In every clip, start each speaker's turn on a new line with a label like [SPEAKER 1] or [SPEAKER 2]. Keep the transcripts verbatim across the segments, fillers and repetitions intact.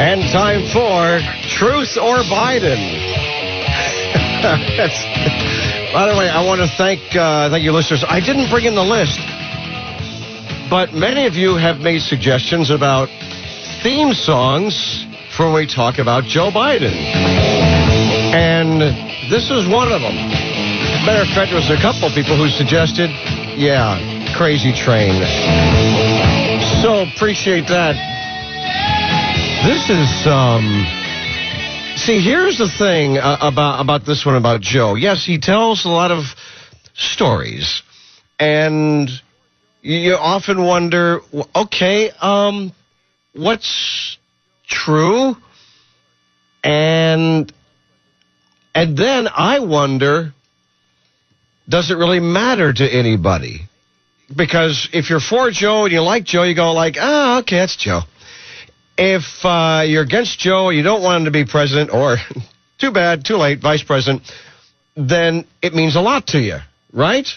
[SPEAKER 1] And time for Truth or Biden. By the way, I want to thank uh, thank you, listeners. I didn't bring in the list, but many of you have made suggestions about theme songs for when we talk about Joe Biden. And this is one of them. Matter of fact, there was a couple people who suggested, yeah, Crazy Train. So appreciate that. This is, um, see, here's the thing uh, about, about this one about Joe. Yes, he tells a lot of stories, and you often wonder, okay, um, what's true? And, and then I wonder, does it really matter to anybody? Because if you're for Joe and you like Joe, you go like, ah, okay, that's Joe. If uh, you're against Joe, you don't want him to be president, or too bad, too late, vice president, then it means a lot to you, right?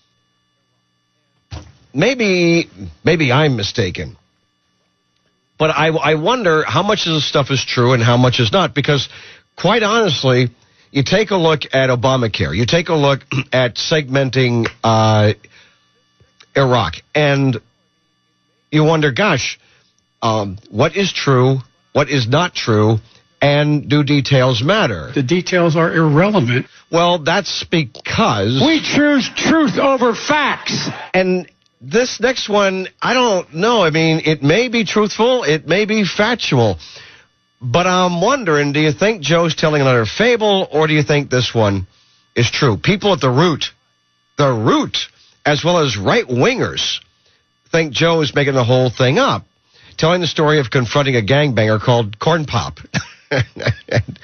[SPEAKER 1] Maybe, maybe I'm mistaken. But I, I wonder how much of this stuff is true and how much is not. Because, quite honestly, you take a look at Obamacare. You take a look at segmenting uh, Iraq. And you wonder, gosh, Um, what is true, what is not true, and do details matter?
[SPEAKER 2] The details are irrelevant.
[SPEAKER 1] Well, that's because
[SPEAKER 2] we choose truth over facts.
[SPEAKER 1] And this next one, I don't know. I mean, it may be truthful, it may be factual. But I'm wondering, do you think Joe's telling another fable, or do you think this one is true? People at the root, the root, as well as right-wingers, think Joe is making the whole thing up, telling the story of confronting a gangbanger called Corn Pop. and,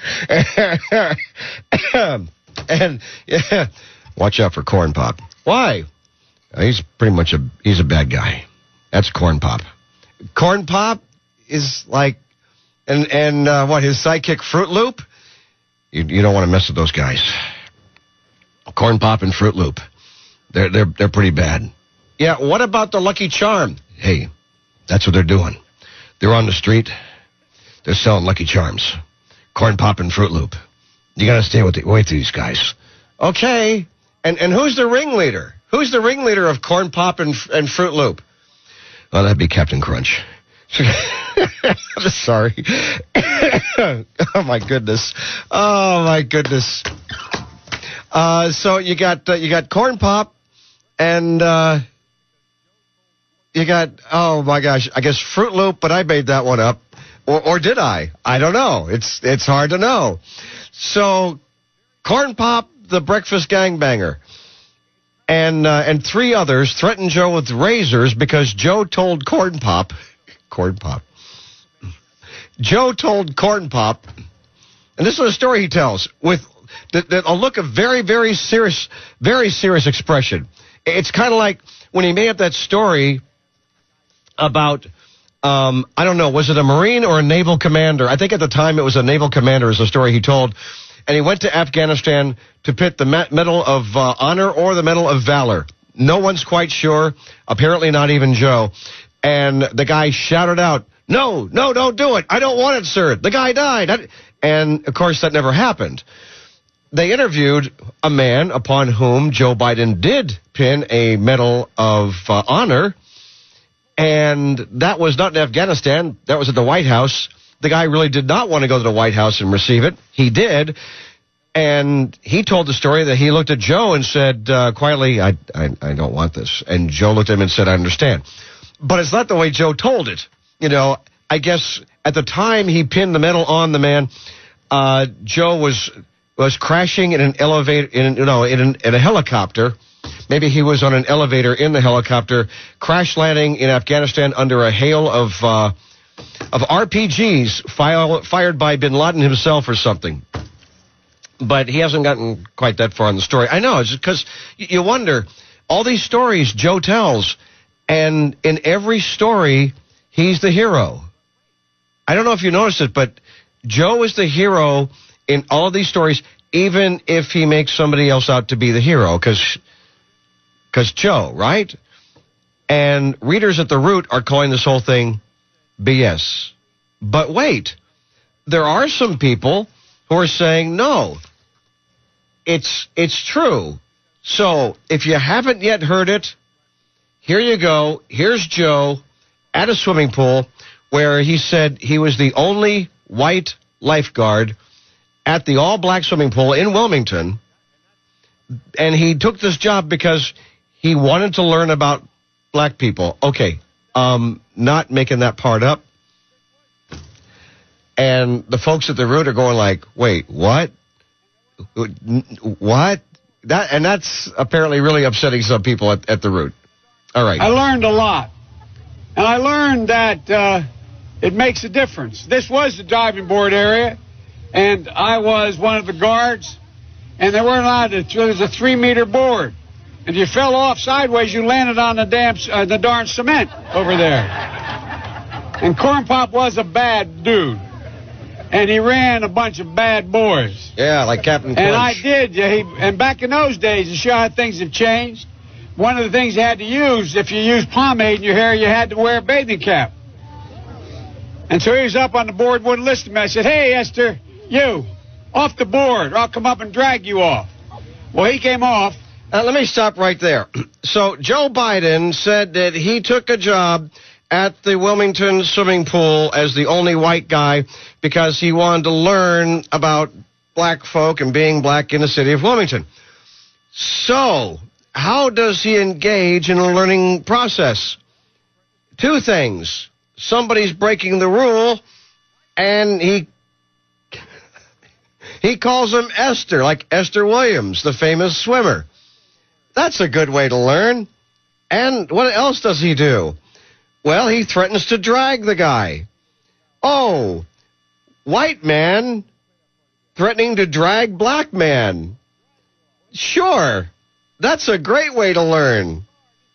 [SPEAKER 1] and, and yeah, watch out for Corn Pop. Why? He's pretty much a, he's a bad guy. That's Corn Pop. Corn Pop is like, and, and uh, what, his sidekick Fruit Loop? You, you don't want to mess with those guys. Corn Pop and Fruit Loop. They're, they're, they're pretty bad. Yeah, what about the Lucky Charm? Hey, that's what they're doing. They're on the street. They're selling Lucky Charms. Corn Pop and Fruit Loop. You got to stay with the, away from these guys. Okay. And and who's the ringleader? Who's the ringleader of Corn Pop and, and Fruit Loop? Well, that'd be Captain Crunch. I'm sorry. Oh, my goodness. Oh, my goodness. Uh, so you got uh, you got Corn Pop and... Uh, You got, oh my gosh, I guess Fruit Loop, but I made that one up. Or, or did I? I don't know. It's it's hard to know. So, Corn Pop, the breakfast gangbanger, and uh, and three others threatened Joe with razors because Joe told Corn Pop, Corn Pop, Joe told Corn Pop, and this is a story he tells, with the, the, a look of very, very serious, very serious expression. It's kind of like when he made up that story about, um, I don't know, was it a Marine or a naval commander? I think at the time it was a naval commander is the story he told. And he went to Afghanistan to pit the Medal of uh, Honor or the Medal of Valor. No one's quite sure. Apparently not even Joe. And the guy shouted out, no, no, don't do it. I don't want it, sir. The guy died. And, of course, that never happened. They interviewed a man upon whom Joe Biden did pin a Medal of uh, Honor. And that was not in Afghanistan. That was at the White House. The guy really did not want to go to the White House and receive it. He did. And he told the story that he looked at Joe and said, uh, quietly, I, I, I don't want this. And Joe looked at him and said, I understand. But it's not the way Joe told it. You know, I guess at the time he pinned the medal on the man, uh, Joe was was crashing in an elevator, in, you know, in, an, in a helicopter. Maybe he was on an elevator in the helicopter, crash landing in Afghanistan under a hail of uh, of R P Gs file, fired by bin Laden himself or something. But he hasn't gotten quite that far in the story. I know, it's because you wonder, all these stories Joe tells, and in every story, he's the hero. I don't know if you noticed it, but Joe is the hero in all of these stories, even if he makes somebody else out to be the hero, because because Joe, right? And readers at the root are calling this whole thing B S. But wait, there are some people who are saying, no, it's it's true. So if you haven't yet heard it, here you go. Here's Joe at a swimming pool where he said he was the only white lifeguard at the all-black swimming pool in Wilmington, and he took this job because he wanted to learn about black people. Okay, um, not making that part up. And the folks at the root are going like, wait, what? What? That and that's apparently really upsetting some people at, at the root. All right.
[SPEAKER 2] I learned a lot. And I learned that uh, it makes a difference. This was the diving board area, and I was one of the guards, and they weren't allowed to. There was a three-meter board. And if you fell off sideways, you landed on the damn, uh, the darn cement over there. And Corn Pop was a bad dude. And he ran a bunch of bad boys.
[SPEAKER 1] Yeah, like Captain Crunch.
[SPEAKER 2] And I did. Yeah, he, and back in those days, to show how things have changed, one of the things you had to use, if you used pomade in your hair, you had to wear a bathing cap. And so he was up on the board, wouldn't listen to me. I said, hey, Esther, you, off the board, or I'll come up and drag you off. Well, he came off.
[SPEAKER 1] Uh, let me stop right there. So Joe Biden said that he took a job at the Wilmington swimming pool as the only white guy because he wanted to learn about black folk and being black in the city of Wilmington. So, how does he engage in a learning process? Two things. Somebody's breaking the rule, and he he calls him Esther, like Esther Williams, the famous swimmer. That's a good way to learn. And what else does he do? Well, he threatens to drag the guy. Oh, white man threatening to drag black man. Sure, that's a great way to learn.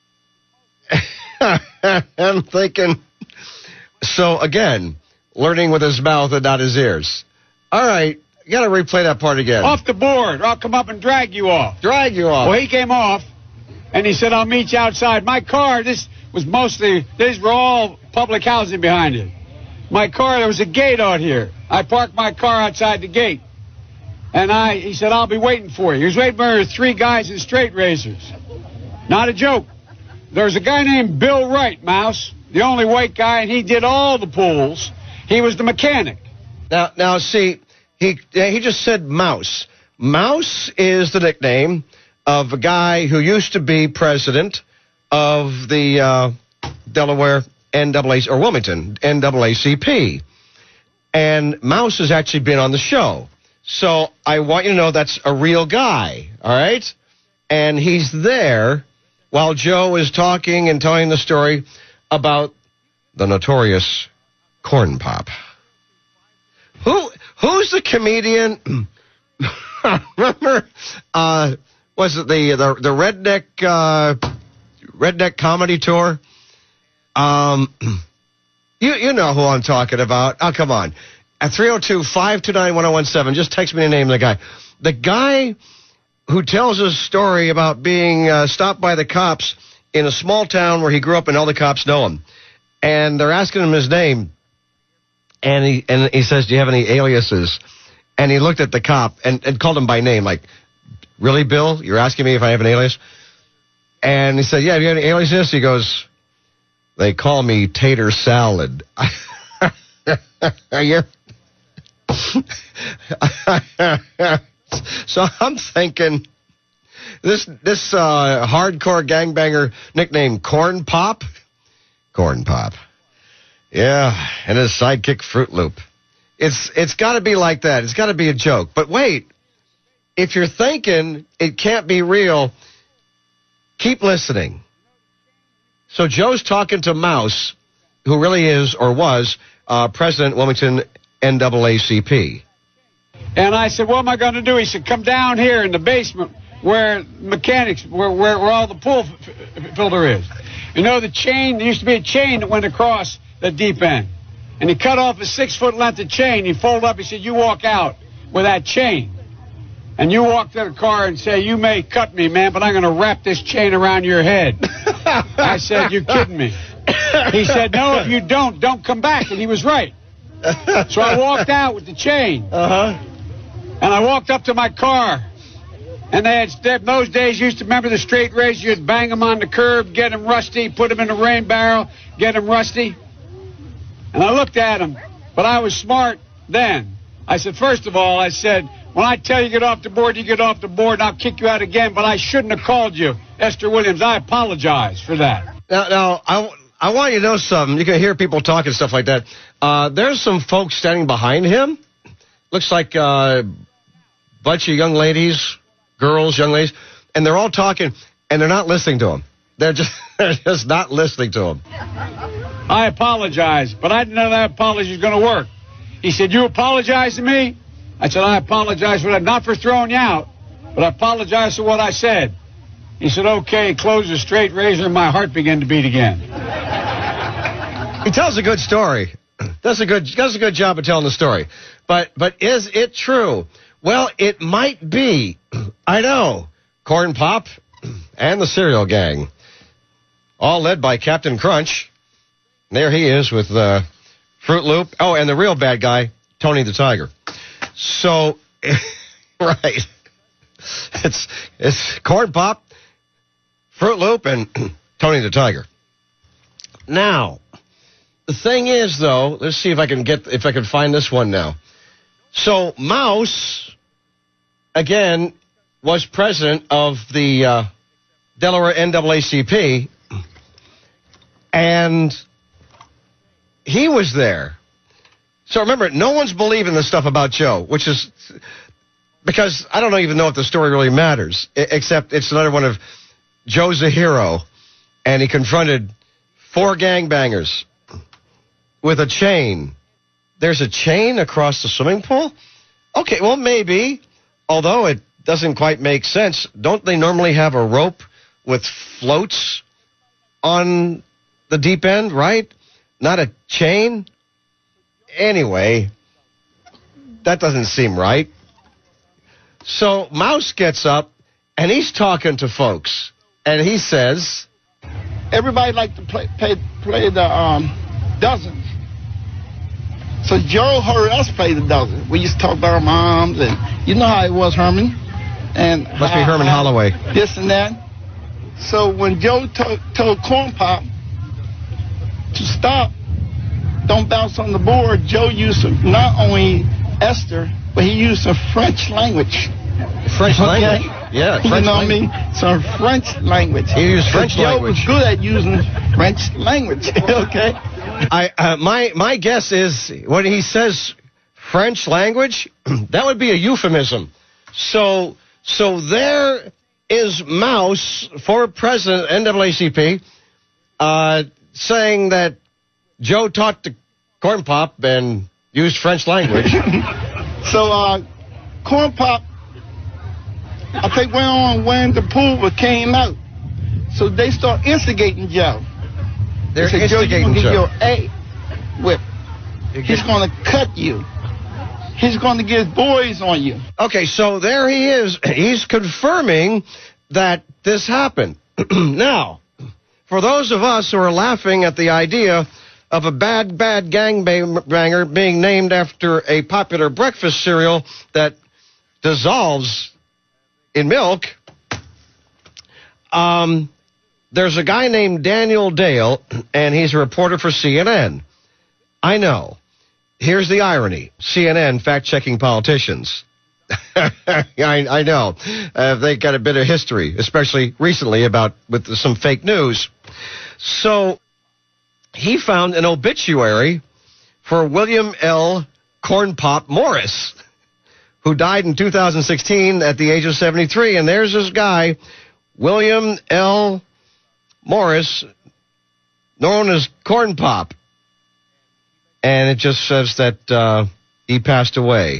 [SPEAKER 1] I'm thinking, so again, learning with his mouth and not his ears. All right, you got to replay that part again.
[SPEAKER 2] Off the board, or I'll come up and drag you off.
[SPEAKER 1] Drag you off.
[SPEAKER 2] Well, he came off, and he said, I'll meet you outside. My car, this was mostly, these were all public housing behind it. My car, there was a gate out here. I parked my car outside the gate. And I, he said, I'll be waiting for you. He was waiting for three guys in straight razors. Not a joke. There was a guy named Bill Wright, Mouse, the only white guy, and he did all the pools. He was the mechanic.
[SPEAKER 1] Now, now, see, he he just said Mouse. Mouse is the nickname of a guy who used to be president of the uh, Delaware N double A, or Wilmington N double A C P. And Mouse has actually been on the show. So I want you to know that's a real guy, all right? And he's there while Joe is talking and telling the story about the notorious Corn Pop. Who who's the comedian? Remember, uh, was it the the, the redneck uh, redneck comedy tour? Um, you you know who I'm talking about. Oh, come on. At three oh two, five two nine, one oh one seven, just text me the name of the guy. The guy who tells his story about being uh, stopped by the cops in a small town where he grew up and all the cops know him. And they're asking him his name. And he and he says, do you have any aliases? And he looked at the cop and, and called him by name, like, really, Bill? You're asking me if I have an alias? And he said, yeah, have you have any aliases? He goes, they call me Tater Salad. Are you? So I'm thinking, this this uh, hardcore gangbanger nicknamed Corn Pop? Corn Pop. Yeah, and his sidekick Fruit Loop. It's it's got to be like that. It's got to be a joke. But wait, if you're thinking it can't be real, keep listening. So Joe's talking to Mouse, who really is or was uh, President Wilmington N double A C P.
[SPEAKER 2] And I said, what am I going to do? He said, come down here in the basement where mechanics, where, where, where all the pool f- f- filter is. You know the chain, there used to be a chain that went across the deep end. And he cut off a six-foot length of chain. He folded up, he said, you walk out with that chain. And you walk to the car and say, you may cut me, man, but I'm going to wrap this chain around your head. I said, you're kidding me. He said, no, if you don't, don't come back. And he was right. So I walked out with the chain.
[SPEAKER 1] Uh-huh.
[SPEAKER 2] And I walked up to my car. And they had, in those days, you used to remember the straight razor. You'd bang them on the curb, get them rusty, put them in a rain barrel, get them rusty. And I looked at him, but I was smart then. I said, first of all, I said, when I tell you get off the board, you get off the board, and I'll kick you out again, but I shouldn't have called you Esther Williams. I apologize for that.
[SPEAKER 1] Now, now I, I want you to know something. You can hear people talking stuff like that. Uh, there's some folks standing behind him. Looks like a uh, bunch of young ladies, girls, young ladies, and they're all talking, and they're not listening to him. They're just, they're just not listening to him.
[SPEAKER 2] I apologize, but I didn't know that apology was going to work. He said, you apologize to me? I said, I apologize for that, not for throwing you out, but I apologize for what I said. He said, okay, close the straight razor, and my heart began to beat again.
[SPEAKER 1] He tells a good story. Does a good does a good job of telling the story. But but is it true? Well, it might be. I know. Corn Pop and the Cereal Gang, all led by Captain Crunch. There he is with uh, Fruit Loop. Oh, and the real bad guy, Tony the Tiger. So, right. It's it's Corn Pop, Fruit Loop, and Tony the Tiger. Now, the thing is, though, let's see if I can get if I can find this one now. So, Mouse, again, was president of the uh, Delaware N double A C P, and he was there. So remember, no one's believing this stuff about Joe, which is because I don't even know if the story really matters, except it's another one of Joe's a hero, and he confronted four gangbangers with a chain. There's a chain across the swimming pool? Okay, well, maybe, although it doesn't quite make sense. Don't they normally have a rope with floats on the deep end, right? Not a chain? Anyway, that doesn't seem right. So Mouse gets up, and he's talking to folks, and he says,
[SPEAKER 3] everybody like to play play, play the um, dozens. So Joe heard us play the dozen. We used to talk about our moms, and you know how it was, Herman. And
[SPEAKER 1] must be Herman
[SPEAKER 3] how,
[SPEAKER 1] Holloway.
[SPEAKER 3] This and that. So when Joe to- told Corn Pop to stop, don't bounce on the board, Joe used not only Esther, but he used some French language.
[SPEAKER 1] French
[SPEAKER 3] okay?
[SPEAKER 1] language? Yeah, French
[SPEAKER 3] you know
[SPEAKER 1] language.
[SPEAKER 3] what I mean? Some French language.
[SPEAKER 1] He used French
[SPEAKER 3] Joe
[SPEAKER 1] language.
[SPEAKER 3] was good at using French language, okay?
[SPEAKER 1] I uh, my my guess is when he says French language, that would be a euphemism. So so there is Mouse, former president of N double A C P, uh, saying that Joe talked to Corn Pop and used French language.
[SPEAKER 3] So uh, Corn Pop, I think went on when the pool came out. So they start instigating Joe.
[SPEAKER 1] They're
[SPEAKER 3] they said, Joe, you're
[SPEAKER 1] instigating
[SPEAKER 3] going to get
[SPEAKER 1] Joe.
[SPEAKER 3] your A whip. He's going to cut you. He's going to get his boys on you.
[SPEAKER 1] Okay, so there he is. He's confirming that this happened. Now, for those of us who are laughing at the idea of a bad, bad gangbanger being named after a popular breakfast cereal that dissolves in milk, um, there's a guy named Daniel Dale, and he's a reporter for C N N. I know. Here's the irony. C N N fact-checking politicians. I, I know. Uh, they got a bit of history, especially recently about with some fake news. So he found an obituary for William L. Corn Pop Morris, who died in two thousand sixteen at the age of seventy-three. And there's this guy, William L. Morris, known as Corn Pop. And it just says that uh, he passed away.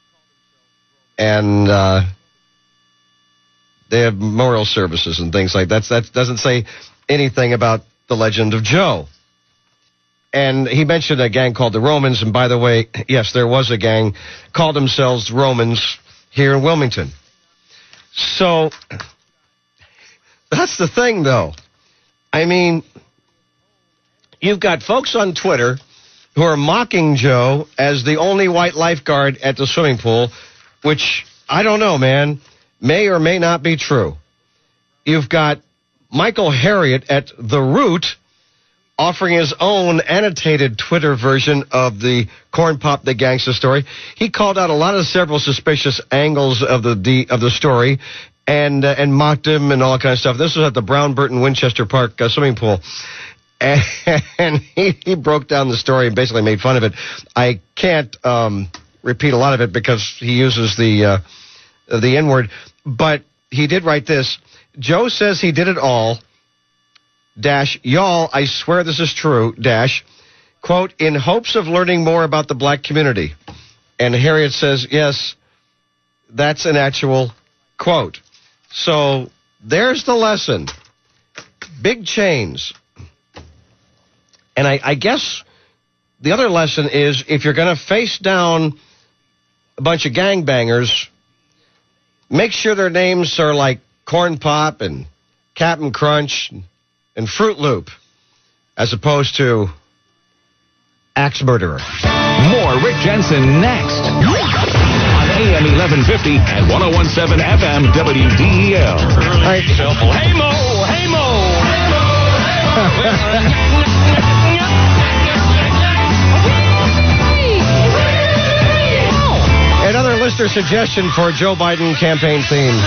[SPEAKER 1] And uh, they have memorial services and things like that. That doesn't say anything about the legend of Joe. And he mentioned a gang called the Romans. And by the way, yes, there was a gang called themselves Romans here in Wilmington. So that's the thing, though. I mean, you've got folks on Twitter who are mocking Joe as the only white lifeguard at the swimming pool, which I don't know, man, may or may not be true. You've got Michael Harriot at The Root offering his own annotated Twitter version of the Corn Pop the Gangsta story. He called out a lot of several suspicious angles of the, the of the story and uh, and mocked him and all that kind of stuff. This was at the Brown Burton Winchester Park uh, swimming pool. And, and he, he broke down the story and basically made fun of it. I can't um, repeat a lot of it because he uses the uh, the N-word, but he did write this. Joe says he did it all, dash, y'all, I swear this is true, dash, quote, in hopes of learning more about the black community. And Harriet says, yes, that's an actual quote. So there's the lesson. Big chains. And I, I guess the other lesson is if you're going to face down a bunch of gangbangers, make sure their names are like Corn Pop and Captain Crunch and Fruit Loop, as opposed to Axe Murderer.
[SPEAKER 4] More Rick Jensen next on A M eleven fifty and one oh one point seven F M W D E L.
[SPEAKER 1] Right.
[SPEAKER 4] Hey Mo, hey Mo, hey Mo.
[SPEAKER 1] Another listener suggestion for Joe Biden campaign theme.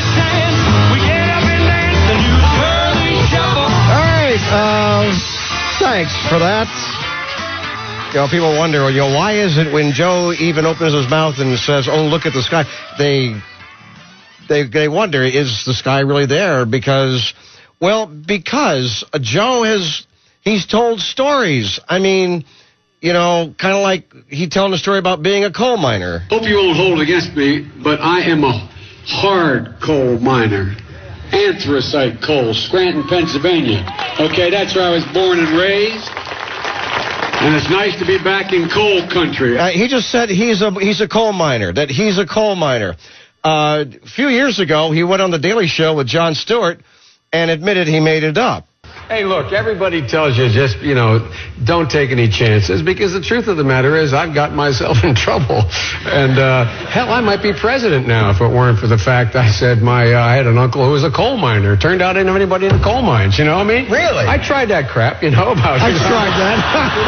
[SPEAKER 1] All right, uh, thanks for that. You know, people wonder, you know, why is it when Joe even opens his mouth and says, "Oh, look at the sky," they they they wonder, is the sky really there? Because, well, because Joe has he's told stories. I mean, you know, kind of like he telling a story about being a coal miner.
[SPEAKER 2] Hope you won't hold against me, but I am a hard coal miner. Anthracite coal, Scranton, Pennsylvania. Okay, that's where I was born and raised. And it's nice to be back in coal country.
[SPEAKER 1] Uh, he just said he's a he's a coal miner, that he's a coal miner. Uh, a few years ago, he went on The Daily Show with Jon Stewart and admitted he made it up.
[SPEAKER 5] Hey, look, everybody tells you just, you know, don't take any chances, because the truth of the matter is I've got myself in trouble. And, uh, hell, I might be president now if it weren't for the fact I said my, uh, I had an uncle who was a coal miner. Turned out I didn't have anybody in the coal mines, you know what I mean?
[SPEAKER 1] Really?
[SPEAKER 5] I tried that crap, you know, about
[SPEAKER 1] I
[SPEAKER 5] you know.
[SPEAKER 1] tried that.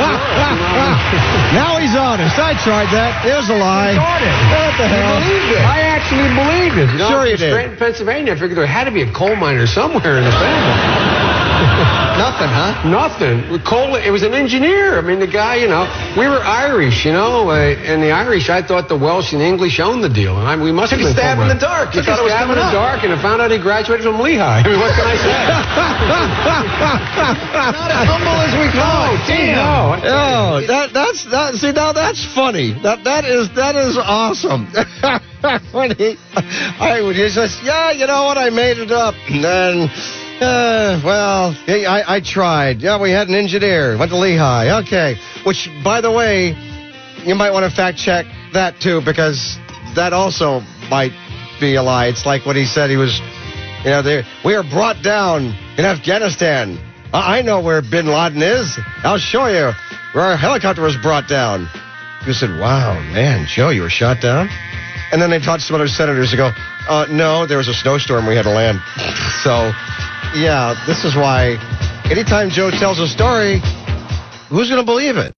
[SPEAKER 1] Now he's honest. I tried that. It was a lie.
[SPEAKER 5] What
[SPEAKER 1] the hell?
[SPEAKER 5] Believed it. I actually believed it. You know,
[SPEAKER 1] Sure you did.
[SPEAKER 5] Scranton, Pennsylvania, I figured there had to be a coal miner somewhere in the family.
[SPEAKER 1] Nothing, huh?
[SPEAKER 5] Nothing. Coal, it was an engineer. I mean, the guy, you know, we were Irish, you know, uh, and the Irish, I thought the Welsh and English owned the deal. And I, we must
[SPEAKER 1] Took
[SPEAKER 5] have
[SPEAKER 1] a
[SPEAKER 5] been
[SPEAKER 1] stab
[SPEAKER 5] coal
[SPEAKER 1] in the
[SPEAKER 5] miners.
[SPEAKER 1] dark. You
[SPEAKER 5] Took a
[SPEAKER 1] thought it was
[SPEAKER 5] stab in
[SPEAKER 1] coming
[SPEAKER 5] the
[SPEAKER 1] up.
[SPEAKER 5] dark, and I found out he graduated from Lehigh. I mean, what can I say?
[SPEAKER 1] Not as humble as we thought.
[SPEAKER 5] Damn. No.
[SPEAKER 1] Oh, that that's that. See, now that's funny. That that is that is awesome. When he, I would just, yeah, you know what? I made it up. And then, uh, well, hey, I I tried. Yeah, we had an engineer. Went to Lehigh. Okay. Which, by the way, you might want to fact check that too, because that also might be a lie. It's like what he said. He was, you know, they, we are brought down in Afghanistan. I I know where Bin Laden is. I'll show you where our helicopter was brought down. You said, wow, man, Joe, you were shot down? And then they talked to some other senators and go, uh, no, there was a snowstorm. We had to land. So, yeah, this is why anytime Joe tells a story, who's going to believe it?